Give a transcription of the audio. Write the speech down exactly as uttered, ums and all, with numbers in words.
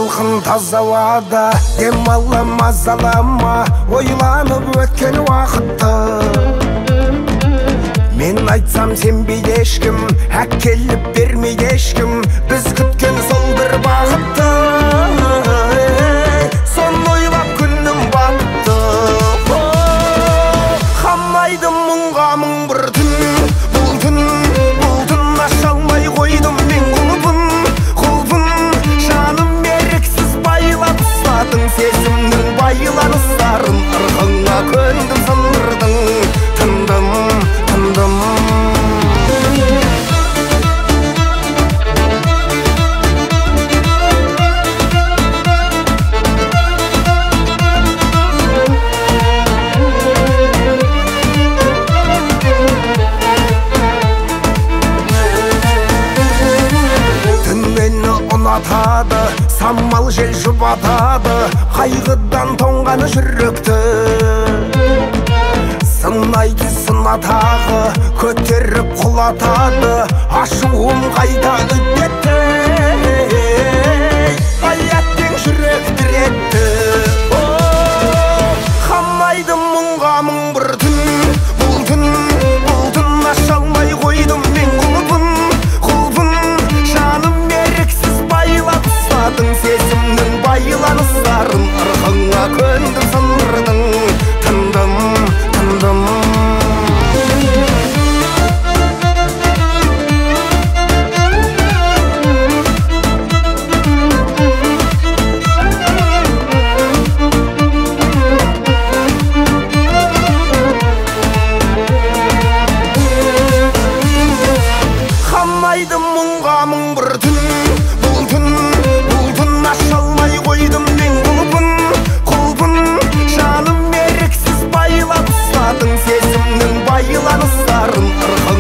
салқын таза ауада демала мазалама ойланып өткен уақытты. Мен айтсам сенбейді ешкім, әкеліп бермейді ешкім, біз күткен сол бір бақытты. Соны ойлап күнім батты. Қамайды мұңға мың бір түн, бұл түн, бұл түн аша алмай қойдым мен құлпын, құлпын. Жаным еріксіз байлап ұстадың сезімнің байланыстарын, ырғыңа көндім сындырдың, тындым, тындым. Ұнатады, самал жел жұбатады, қайғыдан тоңғаны жүректі. Сынайды сынатағы, көтеріп құлатады, ашуым қайта үдетті. Аяттен жүрек диретті. Қамайды мұңға мың бір түн, бұл түн, бұл түн аша алмай қойдым мен құлпын, құлпын. Жаным еріксіз байлап ұстадың сезімнің байланыстарын, ырғыңа көндім сындырдың, тындым, тындым. Қамайды мұңға мың бір түн, бұл түн, бұл түн аша алмай қойдым мен құлпын, құлпын. Жаным еріксіз байлап ұстадың сезімнің байланыстарын, ырғыңа